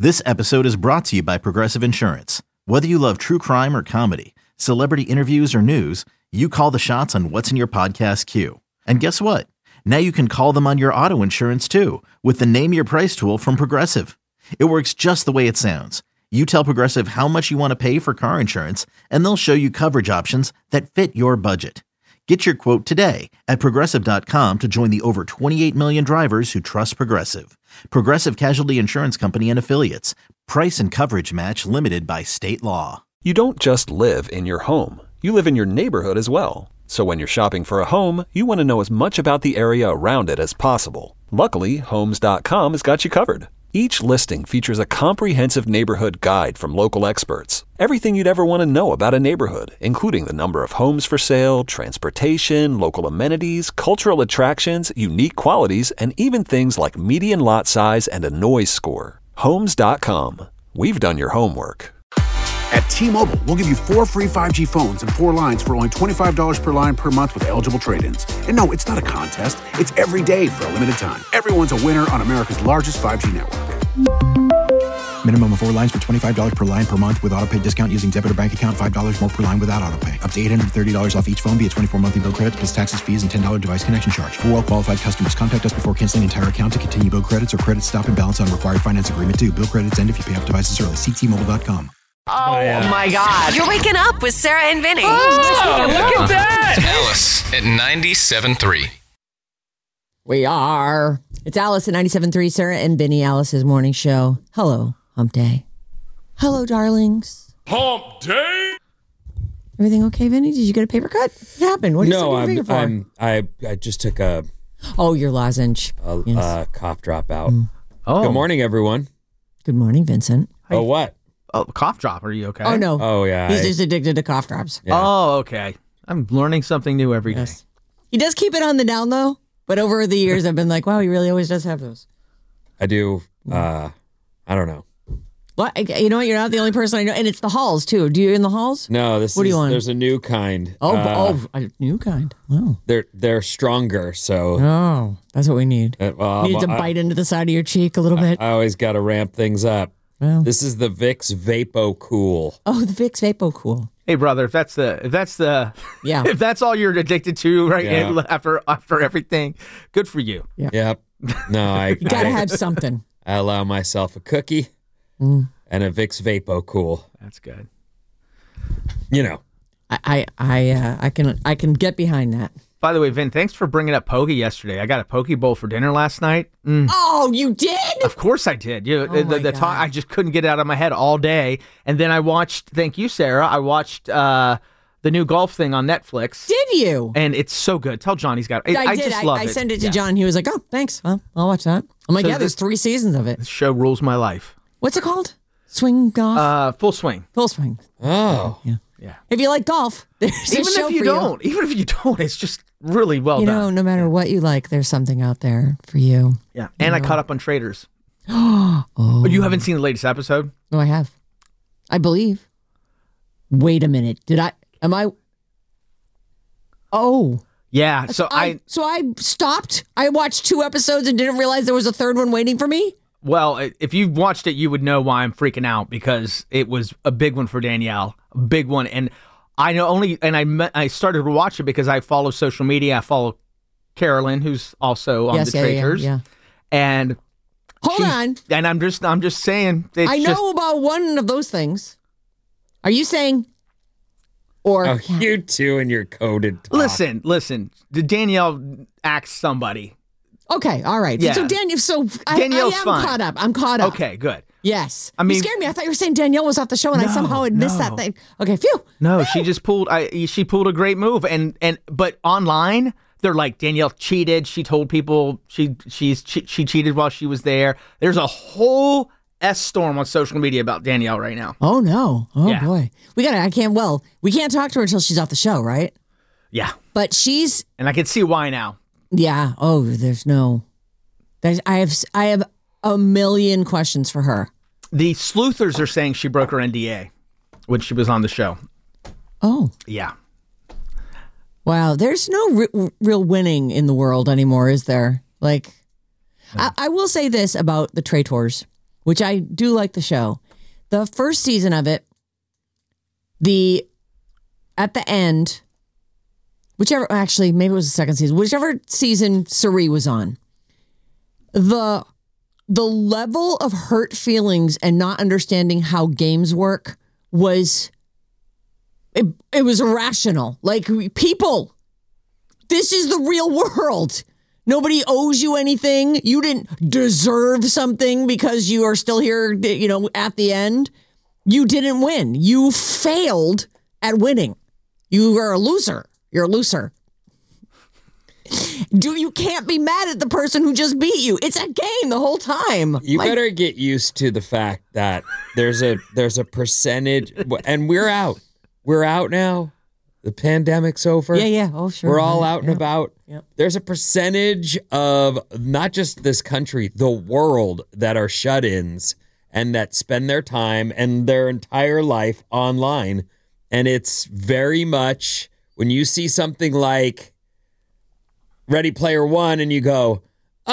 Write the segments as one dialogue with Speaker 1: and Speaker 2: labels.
Speaker 1: This episode is brought to you by Progressive Insurance. Whether you love true crime or comedy, celebrity interviews or news, you call the shots on what's in your podcast queue. And guess what? Now you can call them on your auto insurance too with the Name Your Price tool from Progressive. It works just the way it sounds. You tell Progressive how much you want to pay for car insurance, and they'll show you coverage options that fit your budget. Get your quote today at Progressive.com to join the over 28 million drivers who trust Progressive. Progressive Casualty Insurance Company and Affiliates. Price and coverage match limited by state law.
Speaker 2: You don't just live in your home. You live in your neighborhood as well. So when you're shopping for a home, you want to know as much about the area around it as possible. Luckily, Homes.com has got you covered. Each listing features a comprehensive neighborhood guide from local experts. Everything you'd ever want to know about a neighborhood, including the number of homes for sale, transportation, local amenities, cultural attractions, unique qualities, and even things like median lot size and a noise score. Homes.com. We've done your homework.
Speaker 3: At T-Mobile, we'll give you 4 free 5G phones and 4 lines for only $25 per line per month with eligible trade-ins. And no, it's not a contest. It's every day for a limited time. Everyone's a winner on America's largest 5G network.
Speaker 4: Minimum of 4 lines for $25 per line per month with autopay discount using debit or bank account. $5 more per line without autopay. Up to $830 off each phone via 24 monthly bill credits plus taxes, fees, and $10 device connection charge. For well-qualified customers, contact us before canceling entire account to continue bill credits or credit stop and balance on required finance agreement due. Bill credits end if you pay off devices early. See T-Mobile.com.
Speaker 5: Oh my God.
Speaker 6: You're waking up with Sarah and Vinny.
Speaker 5: Oh, look at that.
Speaker 7: Alice at 97.3.
Speaker 8: We are. It's Alice at 97.3, Sarah and Vinny, Alice's morning show. Hello, hump day. Hello, darlings.
Speaker 5: Hump day.
Speaker 8: Everything okay, Vinny? Did you get a paper cut? What happened? What are you sticking your finger for?
Speaker 9: I just took a
Speaker 8: your lozenge.
Speaker 9: Cough drop out.
Speaker 5: Oh.
Speaker 9: Good morning, everyone.
Speaker 8: Good morning, Vincent.
Speaker 9: Oh, what?
Speaker 5: Oh, cough drop. Are you okay?
Speaker 8: Oh, no.
Speaker 9: Oh, yeah.
Speaker 8: He's just addicted to cough drops.
Speaker 9: Yeah.
Speaker 5: Oh, okay. I'm learning something new every day.
Speaker 8: Yes. He does keep it on the down low, but over the years I've been like, wow, he really always does have those.
Speaker 9: I do. I don't know.
Speaker 8: What? You know what? You're not the only person I know. And it's the Halls, too. Do you in the Halls?
Speaker 9: No,
Speaker 8: What do you want?
Speaker 9: There's a new kind.
Speaker 8: A new kind. Wow.
Speaker 9: They're stronger, so.
Speaker 8: Oh, that's what we need. You need to bite into the side of your cheek a little bit.
Speaker 9: I always got to ramp things up.
Speaker 8: Well.
Speaker 9: This is the Vicks Vapo Cool.
Speaker 8: Oh, the Vicks Vapo Cool.
Speaker 5: Hey, brother, if that's
Speaker 8: Yeah.
Speaker 5: if that's all you're addicted to right
Speaker 9: Yeah.
Speaker 5: after everything, good for you.
Speaker 8: Yeah.
Speaker 9: Yep. No,
Speaker 8: You got to have something.
Speaker 9: I allow myself a cookie and a Vicks Vapo Cool.
Speaker 5: That's good.
Speaker 9: You know.
Speaker 8: I can get behind that.
Speaker 5: By the way, Vin, thanks for bringing up poke yesterday. I got a poke bowl for dinner last night.
Speaker 8: Oh, you did?
Speaker 5: Of course I did. The talk, I just couldn't get it out of my head all day. And then I watched, thank you, Sarah, I watched the new golf thing on Netflix.
Speaker 8: Did you?
Speaker 5: And it's so good. Tell John he's got it.
Speaker 8: I did.
Speaker 5: Just love it.
Speaker 8: I sent it to John. He was like, oh, thanks. Well, I'll watch that. I'm like,
Speaker 5: So
Speaker 8: there's 3 seasons of it.
Speaker 5: This show rules my life.
Speaker 8: What's it called? Swing golf?
Speaker 5: Full Swing.
Speaker 8: Full Swing.
Speaker 9: Oh.
Speaker 8: Yeah.
Speaker 5: Yeah.
Speaker 8: If you like golf, there's a show
Speaker 5: Even if you don't, it's just really well
Speaker 8: you
Speaker 5: done.
Speaker 8: know, no matter what you like, there's something out there for you.
Speaker 5: Yeah. And I caught up on Traders. Oh. You haven't seen the latest episode?
Speaker 8: No, I have. I believe. Wait a minute. Oh.
Speaker 5: Yeah. So I
Speaker 8: stopped. I watched 2 episodes and didn't realize there was a 3rd one waiting for me.
Speaker 5: Well, if you watched it, you would know why I'm freaking out, because it was a big one for Danielle, a big one. And I know I started to watch it because I follow social media. I follow Carolyn, who's also on the Traders.
Speaker 8: Yeah.
Speaker 5: And
Speaker 8: hold on.
Speaker 5: And I'm just saying.
Speaker 8: I know about one of those things. Are you saying? Or
Speaker 9: Oh, you two and your coded talk.
Speaker 5: Listen. Danielle acts somebody.
Speaker 8: Okay, all right.
Speaker 5: Yeah.
Speaker 8: So Danielle's
Speaker 5: fine.
Speaker 8: caught up. I'm caught up.
Speaker 5: Okay, good.
Speaker 8: Yes.
Speaker 5: I mean,
Speaker 8: you scared me. I thought you were saying Danielle was off the show, and I somehow had missed that thing. Okay, phew.
Speaker 5: No, she just pulled. She pulled a great move, but online they're like, Danielle cheated. She told people she cheated while she was there. There's a whole storm on social media about Danielle right now.
Speaker 8: Oh no! Oh
Speaker 5: Yeah.
Speaker 8: boy, we can't talk to her until she's off the show, right?
Speaker 5: Yeah,
Speaker 8: but
Speaker 5: and I can see why now.
Speaker 8: Yeah. Oh, I have a million questions for her.
Speaker 5: The sleuthers are saying she broke her NDA when she was on the show.
Speaker 8: Oh.
Speaker 5: Yeah.
Speaker 8: Wow. There's no real winning in the world anymore, is there? Like, I will say this about the traitors. which I do like the show. The first season of it, at the end, maybe it was the second season, whichever season Suri was on, the level of hurt feelings and not understanding how games work was irrational. Like, people, this is the real world. Nobody owes you anything. You didn't deserve something because you are still here, at the end. You didn't win. You failed at winning. You are a loser. You're a loser. You can't be mad at the person who just beat you. It's a game the whole time.
Speaker 9: You better get used to the fact that there's a percentage, and we're out. We're out now. The pandemic's over.
Speaker 8: Yeah. Oh, sure.
Speaker 9: We're all out and about.
Speaker 8: Yep.
Speaker 9: There's a percentage of not just this country, the world, that are shut-ins and that spend their time and their entire life online. And it's very much, when you see something like Ready Player One and you go,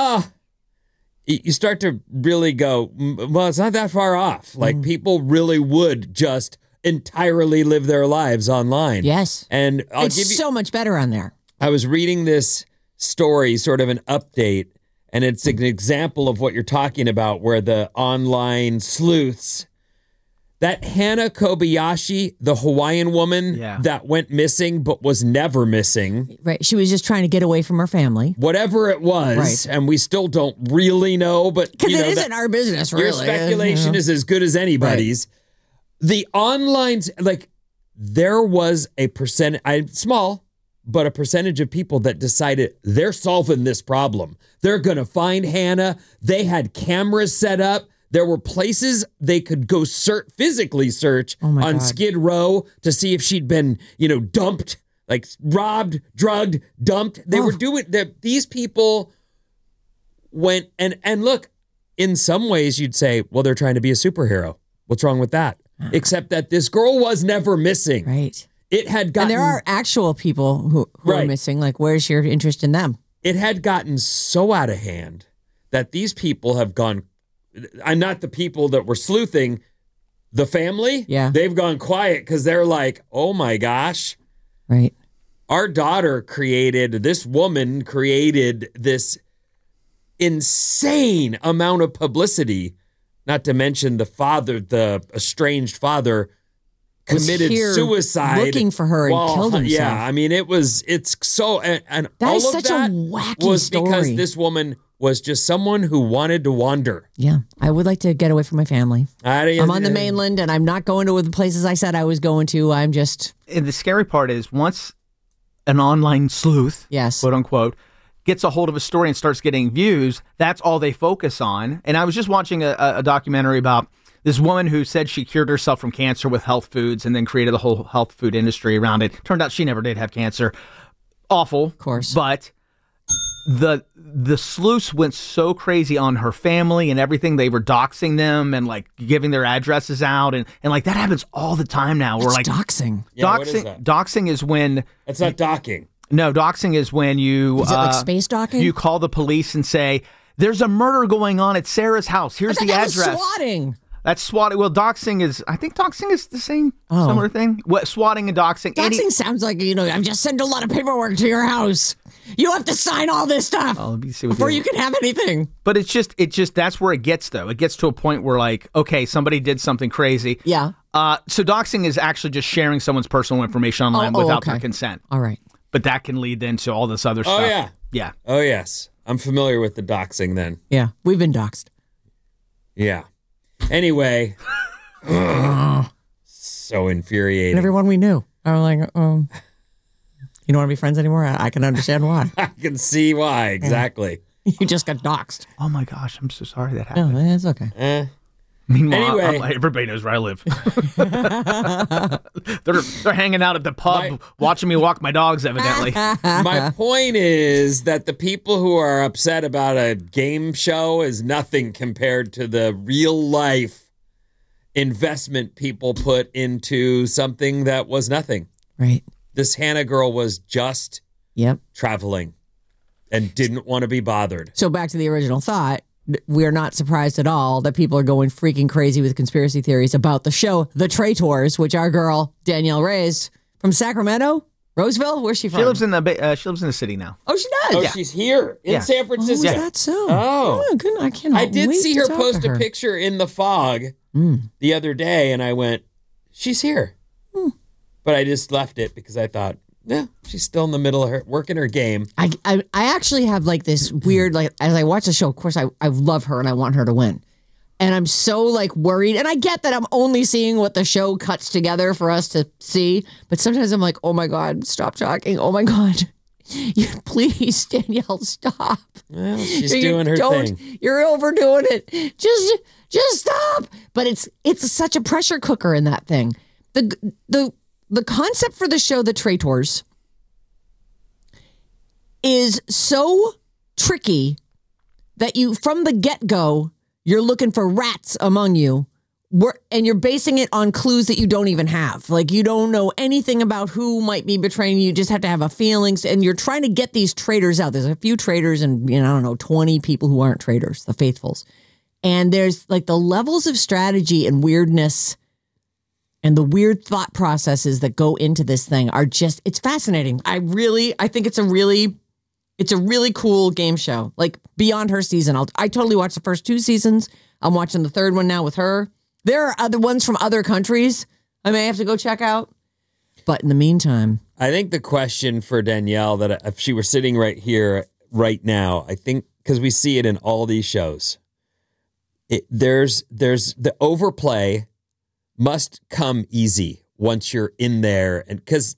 Speaker 9: you start to really go, well, it's not that far off. Like, people really would just entirely live their lives online.
Speaker 8: Yes.
Speaker 9: And
Speaker 8: it's so much better on there.
Speaker 9: I was reading this story, sort of an update, and it's an example of what you're talking about, where the online sleuths, that Hana Kobayashi, the Hawaiian woman that went missing but was never missing.
Speaker 8: Right. She was just trying to get away from her family.
Speaker 9: Whatever it was,
Speaker 8: right.
Speaker 9: And we still don't really know, but
Speaker 8: because it isn't our business, really.
Speaker 9: Your speculation is as good as anybody's. Right. The online, there was a small, but a percentage of people that decided they're solving this problem. They're going to find Hannah. They had cameras set up. There were places they could go physically search on Skid Row to see if she'd been, dumped, like robbed, drugged, dumped. They were doing that. These people went and look, in some ways you'd say, well, they're trying to be a superhero. What's wrong with that? Except that this girl was never missing.
Speaker 8: Right.
Speaker 9: It had gotten...
Speaker 8: And there are actual people who are missing. Like, where's your interest in them?
Speaker 9: It had gotten so out of hand that these people have gone... I'm not the people that were sleuthing. The family?
Speaker 8: Yeah.
Speaker 9: They've gone quiet because they're like, oh my gosh.
Speaker 8: Right.
Speaker 9: Our daughter this woman created this insane amount of publicity. Not to mention the estranged father committed suicide.
Speaker 8: Looking for her and killed himself.
Speaker 9: Yeah, I mean, it's so, and
Speaker 8: that
Speaker 9: all
Speaker 8: is
Speaker 9: of
Speaker 8: such
Speaker 9: that
Speaker 8: a wacky
Speaker 9: was
Speaker 8: story.
Speaker 9: because this woman was just someone who wanted to wander.
Speaker 8: Yeah, I would like to get away from my family. I'm on the mainland, and I'm not going to the places I said I was going to. I'm just...
Speaker 5: And the scary part is, once an online sleuth, quote unquote, gets a hold of a story and starts getting views, that's all they focus on. And I was just watching a documentary about this woman who said she cured herself from cancer with health foods and then created the whole health food industry around it. Turned out she never did have cancer. Awful. Of
Speaker 8: course.
Speaker 5: But the sleuths went so crazy on her family and everything. They were doxing them and like giving their addresses out. And like that happens all the time now.
Speaker 8: We're like doxing.
Speaker 9: Yeah, what is that?
Speaker 5: Doxing is when...
Speaker 9: It's not docking.
Speaker 5: No, doxing is when you...
Speaker 8: Is it like space docking?
Speaker 5: You call the police and say, there's a murder going on at Sarah's house. Here's the address.
Speaker 8: That's swatting.
Speaker 5: That's swatting. Well, doxing is... I think doxing is the same similar thing. What, swatting and doxing.
Speaker 8: Doxing sounds like, I've just sent a lot of paperwork to your house. You have to sign all this stuff before you can have anything.
Speaker 5: But it's just, that's where it gets, though. It gets to a point where, like, okay, somebody did something crazy.
Speaker 8: Yeah.
Speaker 5: So doxing is actually just sharing someone's personal information online without their consent.
Speaker 8: All right.
Speaker 5: But that can lead then to all this other stuff.
Speaker 9: Oh, yeah.
Speaker 5: Yeah.
Speaker 9: Oh, yes. I'm familiar with the doxing then.
Speaker 8: Yeah. We've been doxed.
Speaker 9: Yeah. Anyway. So infuriating.
Speaker 8: And everyone we knew. I'm like, you don't want to be friends anymore? I can understand why.
Speaker 9: I can see why. Exactly.
Speaker 8: Yeah. You just got doxed.
Speaker 5: Oh, my gosh. I'm so sorry that happened.
Speaker 8: No, it's okay.
Speaker 5: Meanwhile,
Speaker 9: anyway,
Speaker 5: everybody knows where I live. they're hanging out at the pub watching me walk my dogs, evidently.
Speaker 9: My point is that the people who are upset about a game show is nothing compared to the real life investment people put into something that was nothing.
Speaker 8: Right.
Speaker 9: This Hannah girl was just traveling and didn't want to be bothered.
Speaker 8: So back to the original thought. we are not surprised at all that people are going freaking crazy with conspiracy theories about the show The Traitors, which our girl Danielle Reyes from Sacramento, Roseville, where's she from?
Speaker 5: She lives in the city now.
Speaker 8: Oh, she does.
Speaker 9: Oh, she's here in San Francisco.
Speaker 8: Oh, is that so?
Speaker 9: Oh,
Speaker 8: good. I cannot.
Speaker 9: I did
Speaker 8: wait
Speaker 9: see
Speaker 8: to
Speaker 9: her
Speaker 8: talk
Speaker 9: post
Speaker 8: to
Speaker 9: a
Speaker 8: her.
Speaker 9: picture in the fog the other day, and I went, "She's here," but I just left it because I thought, "Yeah, she's still in the middle of her working her game."
Speaker 8: I actually have like this weird, like, as I watch the show, of course I love her and I want her to win. And I'm so like worried. And I get that I'm only seeing what the show cuts together for us to see. But sometimes I'm like, oh my God, stop talking. Oh my God. Please, Danielle, stop.
Speaker 9: Well, she's doing her thing.
Speaker 8: You're overdoing it. Just stop. But it's such a pressure cooker in that thing. The concept for the show, The Traitors, is so tricky that you, from the get-go, you're looking for rats among you, and you're basing it on clues that you don't even have. Like, you don't know anything about who might be betraying you. You just have to have a feelings, and you're trying to get these traitors out. There's a few traitors and, I don't know, 20 people who aren't traitors, the faithfuls. And there's like the levels of strategy and weirdness and the weird thought processes that go into this thing are just, it's fascinating. I think it's a really cool game show, like beyond her season. I totally watched the first 2 seasons. I'm watching the 3rd one now with her. There are other ones from other countries I may have to go check out. But in the meantime,
Speaker 9: I think the question for Danielle, that if she were sitting right here, right now, I think, because we see it in all these shows, there's the overplay must come easy once you're in there. And because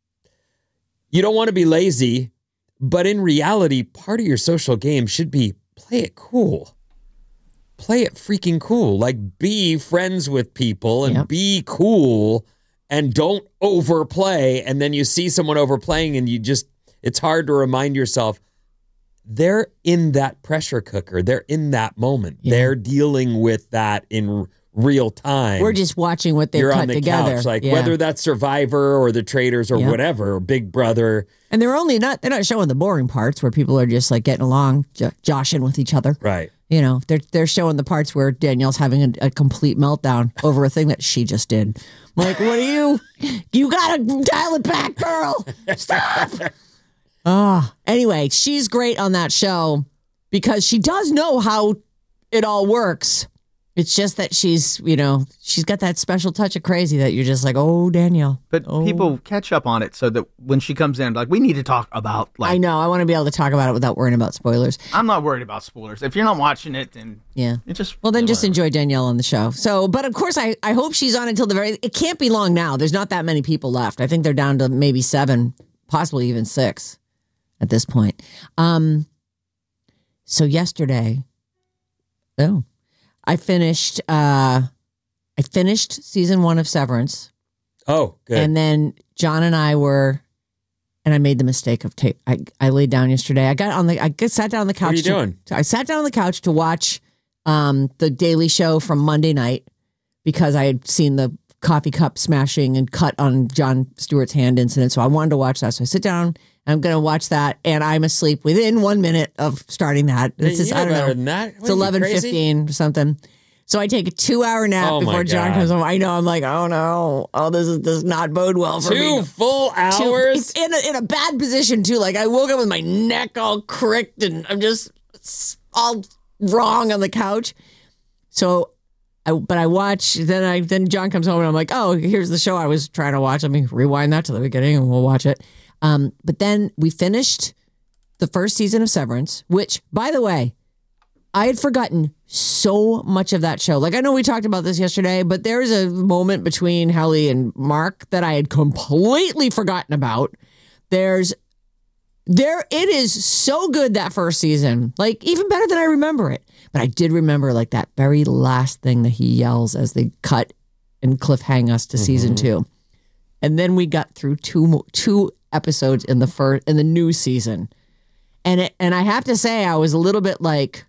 Speaker 9: you don't want to be lazy, but in reality, part of your social game should be play it cool. Play it freaking cool. Like, be friends with people and be cool and don't overplay. And then you see someone overplaying and it's hard to remind yourself, they're in that pressure cooker. They're in that moment. Yeah. They're dealing with that in real time.
Speaker 8: We're just watching what they've cut together.
Speaker 9: Couch, like whether that's Survivor or The Traitors or whatever, or Big Brother.
Speaker 8: And they're not showing the boring parts where people are just like getting along, joshing with each other.
Speaker 9: Right.
Speaker 8: They're showing the parts where Danielle's having a complete meltdown over a thing that she just did. I'm like, what are you gotta dial it back, girl. Stop. Anyway, she's great on that show because she does know how it all works. It's just that she's got that special touch of crazy that you're just like, oh, Danielle.
Speaker 5: But people catch up on it so that when she comes in, like, we need to talk about, like...
Speaker 8: I know. I want to be able to talk about it without worrying about spoilers.
Speaker 5: I'm not worried about spoilers. If you're not watching it, then...
Speaker 8: Yeah.
Speaker 5: It just...
Speaker 8: Well, then just enjoy Danielle on the show. So, but of course, I hope she's on until the very... It can't be long now. There's not that many people left. I think they're down to maybe 7, possibly even 6 at this point. So yesterday... Oh... I finished season 1 of Severance.
Speaker 9: Oh, good.
Speaker 8: And then John and I made the mistake of I laid down yesterday. I sat down on the couch.
Speaker 9: What are you doing?
Speaker 8: I sat down on the couch to watch the Daily Show from Monday night because I had seen the coffee cup smashing and cut on Jon Stewart's hand incident. So I wanted to watch that. So I sit down. I'm going to watch that, and I'm asleep within 1 minute of starting that. It's just, I don't know.
Speaker 9: Than that?
Speaker 8: It's 11:15 or something. So I take a 2-hour nap before John comes home. I know. I'm like, oh no, this does not bode well for me.
Speaker 9: 2 full hours
Speaker 8: in a bad position too. Like I woke up with my neck all cricked, and I'm just all wrong on the couch. So, I watch. Then John comes home, and I'm like, oh, here's the show I was trying to watch. Let me rewind that to the beginning, and we'll watch it. But then we finished the first season of Severance, which, by the way, I had forgotten so much of that show. Like, I know we talked about this yesterday, but there's a moment between Helly and Mark that I had completely forgotten about. It is so good, that first season, like even better than I remember it. But I did remember like that very last thing that he yells as they cut and cliffhang us to season 2. And then we got through two episodes in the new season. And I have to say, I was a little bit like,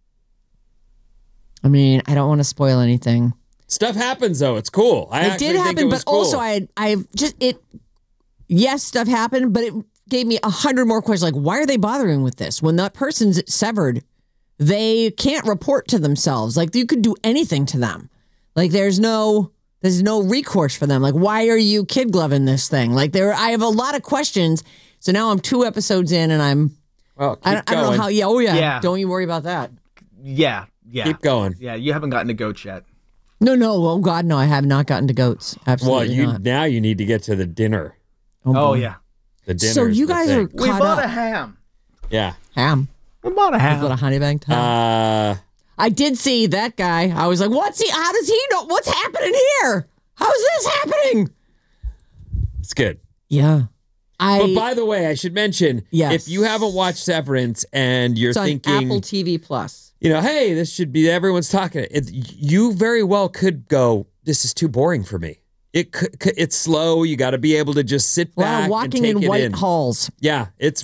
Speaker 8: I mean, I don't want to spoil anything.
Speaker 9: Stuff happens though. It's cool.
Speaker 8: It did happen, but cool. Also yes, stuff happened, but it gave me 100 more questions. Like, why are they bothering with this? When that person's severed, they can't report to themselves. Like, you could do anything to them. Like, there's no recourse for them. Like, why are you kid gloving this thing? Like, I have a lot of questions. So now I'm 2 episodes in, and I don't know how. Yeah, yeah. Don't you worry about that.
Speaker 5: Yeah.
Speaker 9: Keep going.
Speaker 5: Yeah, you haven't gotten to goats yet.
Speaker 8: No. Oh God, no. I have not gotten to goats. Absolutely not.
Speaker 9: Now you need to get to the dinner.
Speaker 5: Oh yeah.
Speaker 9: The dinner.
Speaker 8: So you guys are
Speaker 5: We
Speaker 8: caught
Speaker 5: bought
Speaker 8: up.
Speaker 5: a ham.
Speaker 9: Yeah.
Speaker 8: Ham.
Speaker 5: We bought a
Speaker 8: Is
Speaker 5: ham.
Speaker 8: that a honey baked ham? I did see that guy. I was like, how does he know? What's happening here? How is this happening?
Speaker 9: It's good.
Speaker 8: Yeah.
Speaker 9: But by the way, I should mention,
Speaker 8: Yes.
Speaker 9: if you haven't watched Severance and you're
Speaker 8: It's on
Speaker 9: thinking,
Speaker 8: Apple TV Plus.
Speaker 9: hey, this should be, everyone's talking. You very well could go, this is too boring for me. It's slow. You got to be able to just sit back
Speaker 8: Walking
Speaker 9: and take
Speaker 8: in
Speaker 9: it
Speaker 8: white
Speaker 9: in.
Speaker 8: halls.
Speaker 9: Yeah, it's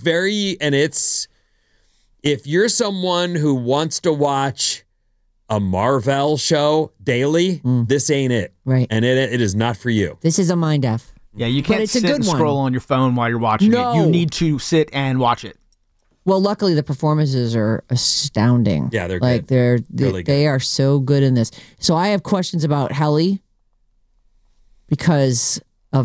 Speaker 9: if you're someone who wants to watch a Marvel show daily, this ain't it.
Speaker 8: Right.
Speaker 9: And it is not for you.
Speaker 8: This is a mind F.
Speaker 5: Yeah, you can't
Speaker 8: it's a
Speaker 5: sit
Speaker 8: good
Speaker 5: and
Speaker 8: one.
Speaker 5: scroll on your phone while you're watching
Speaker 8: No.
Speaker 5: it. You need to sit and watch it.
Speaker 8: Well, luckily the performances are astounding.
Speaker 9: Yeah, they're
Speaker 8: like
Speaker 9: good. Really
Speaker 8: they
Speaker 9: good.
Speaker 8: are so good in this. So I have questions about Helly because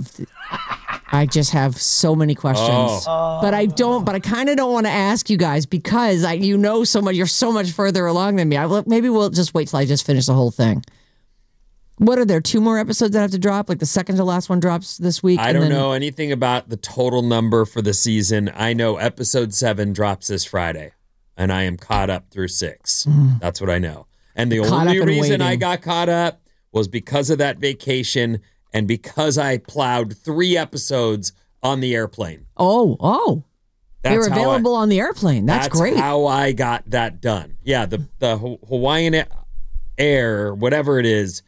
Speaker 8: I just have so many questions. But I kind of don't want to ask you guys because you know so much. You're so much further along than me. Maybe we'll just wait till I just finish the whole thing. What are there 2 more episodes that have to drop? Like the second to last one drops this week?
Speaker 9: I don't know anything about the total number for the season. I know episode 7 drops this Friday, and I am caught up through 6. That's what I know. And the
Speaker 8: Caught
Speaker 9: only
Speaker 8: up and
Speaker 9: reason I
Speaker 8: waiting.
Speaker 9: got caught up was because of that vacation and because I plowed 3 episodes on the airplane.
Speaker 8: Oh. They were
Speaker 9: That's how
Speaker 8: available on the airplane. That's great.
Speaker 9: How I got that done. Yeah, the Hawaiian Air, whatever it is,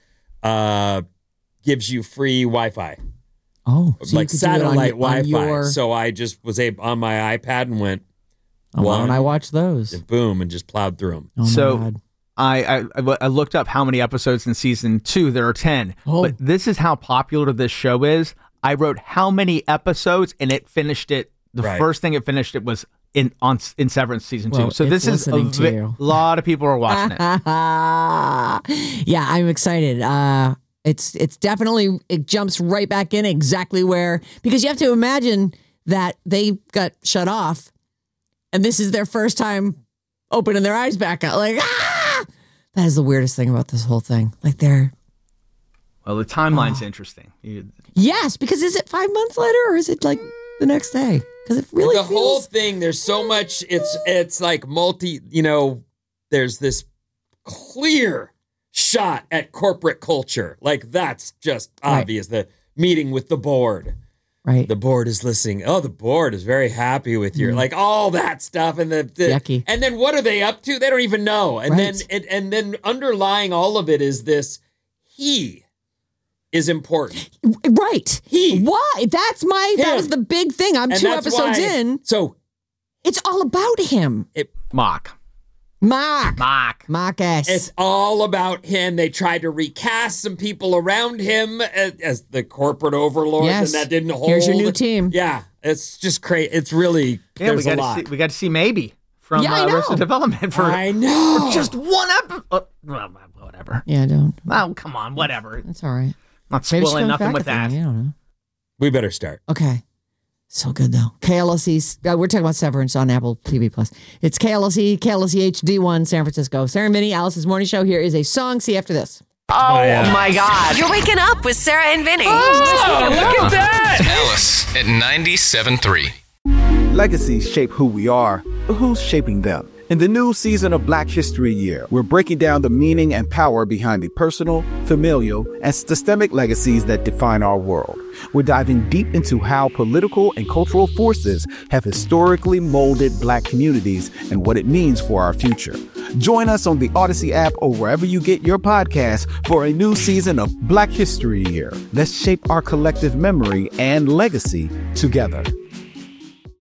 Speaker 9: gives you free Wi-Fi.
Speaker 8: Oh, so
Speaker 9: Like
Speaker 8: you could do it
Speaker 9: satellite
Speaker 8: on
Speaker 9: Wi-Fi.
Speaker 8: your-
Speaker 9: So I just was on my iPad and went,
Speaker 8: why don't I watch those?
Speaker 9: boom, and just plowed through them.
Speaker 8: Oh my
Speaker 5: So-
Speaker 8: God.
Speaker 5: I looked up how many episodes in season 2. There are 10.
Speaker 8: Oh.
Speaker 5: But this is how popular this show is. I wrote how many episodes, and it finished it. The
Speaker 9: Right.
Speaker 5: first thing it finished it was in Severance season 2.
Speaker 8: Well,
Speaker 5: So
Speaker 8: it's
Speaker 5: this is
Speaker 8: listening to you.
Speaker 5: a lot of people are watching it.
Speaker 8: Yeah, I'm excited. It's definitely, it jumps right back in exactly where, because you have to imagine that they got shut off and this is their first time opening their eyes back up. Like, that is the weirdest thing about this whole thing. Like
Speaker 5: Well, the timeline's interesting.
Speaker 8: yes, because is it 5 months later or is it like the next day? Because it really
Speaker 9: The whole
Speaker 8: feels...
Speaker 9: thing, there's so much, it's like there's this clear shot at corporate culture. Like that's just obvious. The meeting with the board.
Speaker 8: Right.
Speaker 9: The board is listening. Oh, the board is very happy with you. Like all that stuff. And the
Speaker 8: Yucky.
Speaker 9: And then what are they up to? They don't even know. And
Speaker 8: Right.
Speaker 9: then underlying all of it is this, he is important.
Speaker 8: Right.
Speaker 9: He.
Speaker 8: Why? That was the big thing. I'm
Speaker 9: And
Speaker 8: 2
Speaker 9: that's
Speaker 8: episodes
Speaker 9: why-
Speaker 8: in.
Speaker 9: So
Speaker 8: It's all about him.
Speaker 5: Mock.
Speaker 8: Mock S.
Speaker 9: it's all about him. They tried to recast some people around him as the corporate overlords,
Speaker 8: Yes.
Speaker 9: and that didn't hold.
Speaker 8: Here's your new team.
Speaker 9: Yeah, it's just crazy. It's really there's a lot.
Speaker 5: We got to see Maybe from
Speaker 8: Yeah, I know.
Speaker 5: Arrested Development for
Speaker 9: I know.
Speaker 5: just one episode. Whatever.
Speaker 8: Yeah, don't.
Speaker 5: Oh, come on, whatever.
Speaker 8: That's all right.
Speaker 5: Not
Speaker 8: Maybe she
Speaker 5: spoiling
Speaker 8: comes
Speaker 5: nothing
Speaker 8: back
Speaker 5: with
Speaker 8: at the end.
Speaker 5: that.
Speaker 8: You don't know.
Speaker 9: We better start.
Speaker 8: Okay. So good though. KLSE. We're talking about Severance on Apple TV Plus. It's KLSE HD1 San Francisco. Sarah and Vinny, Alice's morning show. Here is a song. See you after this.
Speaker 6: Oh my God. You're waking up with Sarah and Vinny.
Speaker 7: Oh, look at that! Alice at 97.3.
Speaker 10: Legacies shape who we are, but who's shaping them? In the new season of Black History Year, we're breaking down the meaning and power behind the personal, familial, and systemic legacies that define our world. We're diving deep into how political and cultural forces have historically molded Black communities and what it means for our future. Join us on the Odyssey app or wherever you get your podcasts for a new season of Black History Year. Let's shape our collective memory and legacy together.